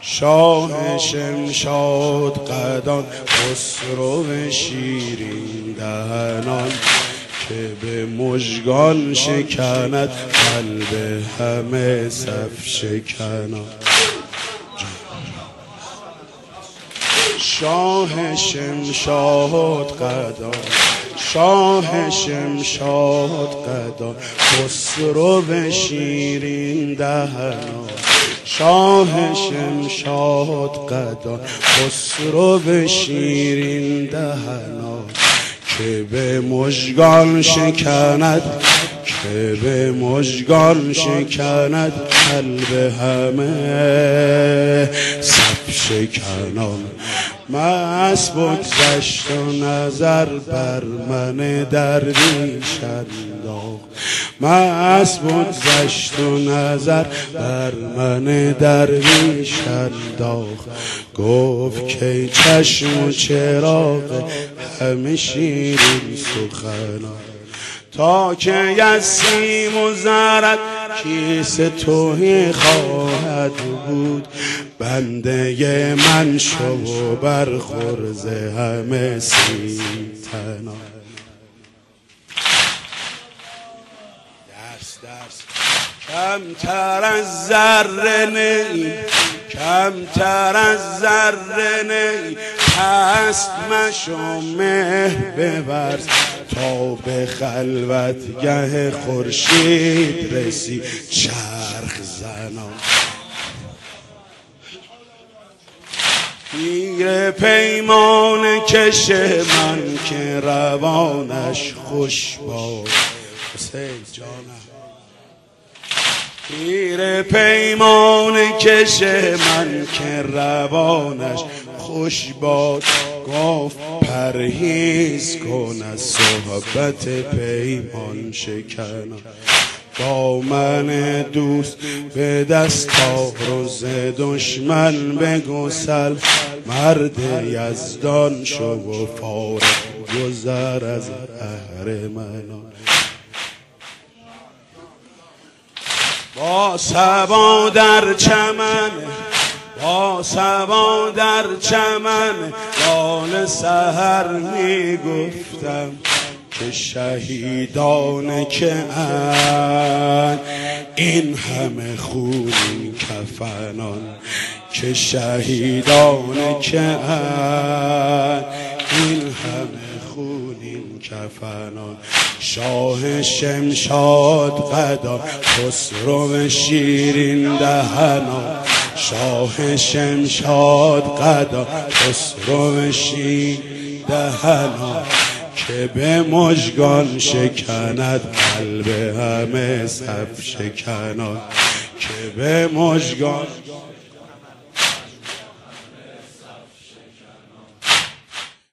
شاه شمشاد قدان، خسرو شیرین دهنان، که به مژگان شکند قلب همه صف شکنان. شاه شمشاد قدان، شاه شمشاد قدان، خسرو شیرین دهنان، شاه شمشاد قدان، خسرو شیرین دهنان، که به مژگان شکند، که به مژگان شکند قلب همه صف شکنان. مست بگذشت و نظر بر من درویش انداخت، مست بگذشت و نظر بر من درویش انداخت، گفت که چشم و چراغ همه شیرین سخنان، تا که از سیم و زرت کیس توهی خواهد بود، بنده من شو و برخورز همه سیم تنان. درس کمتر از ذره نی، کمتر از ذره نی، پست مشو مهر بورز، تا به خلوتگه خورشید رسی چرخ زنان. پیر پیمان کش من که روانش خوش باد، حسین جانم. پیر پیمان کش من که روانش خوش باد، گفت پرهیز کن از صحبت پیمان شکنان. دامن دوست به دست آور و ز دشمن بگسل، مرد یزدان شو و فارغ گذر از اهرمنان. با صبا در چمن، با صبا در چمن، لال سحر می گفتم که شهیدان که اند این همه خونین کفنان، که شهیدان که اند این همه خونین کفنان. شاه شمشاد قدان، خسرو شیرین دهنان، شاه شمشاد قدان، خسرو شیرین دهنان، که به مژگان شکند قلب همه صف شکنان، که به مژگان